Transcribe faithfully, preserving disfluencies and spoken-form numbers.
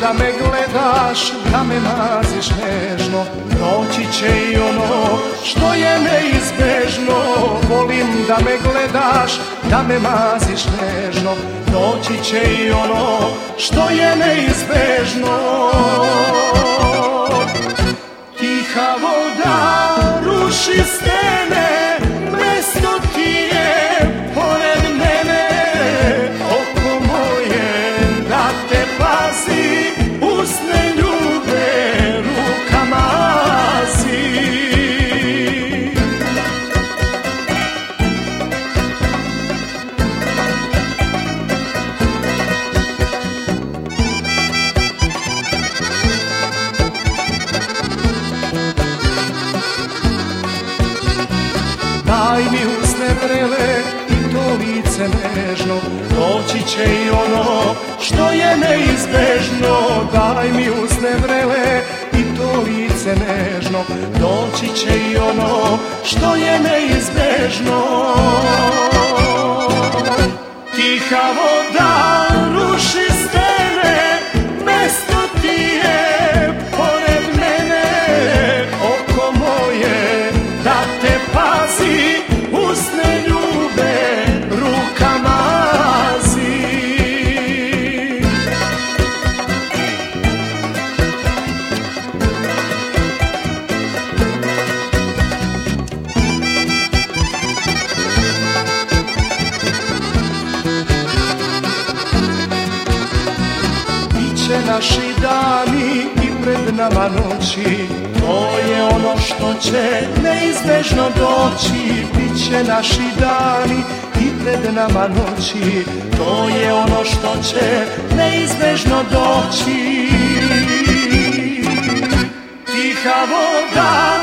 da me gledaš, da me maziš nežno. Doći će i ono što je neizbežno. Volim da me gledaš, da me maziš nežno. Doći će i ono što je neizbežno. Tiha voda ruši stene, mesto ti je pored mene. Oko moje da te pazi, usne ljube, ruka mazi. Daj mi usne vrele i to lice nežno. Doći će i ono što je neizbežno. Daj mi usne vrele i to lice nežno. Doći će i ono što je neizbežno. Tiha voda ruši stene, mesto ti je pored mene. Oko moje da te pazi, usne ljube, ruka mazi. Biće naši dani i pred nama noći, to je ono što će neizbežno doći. Biće naši dani i pred nama noći, to je ono što će neizbežno doći. Tiha voda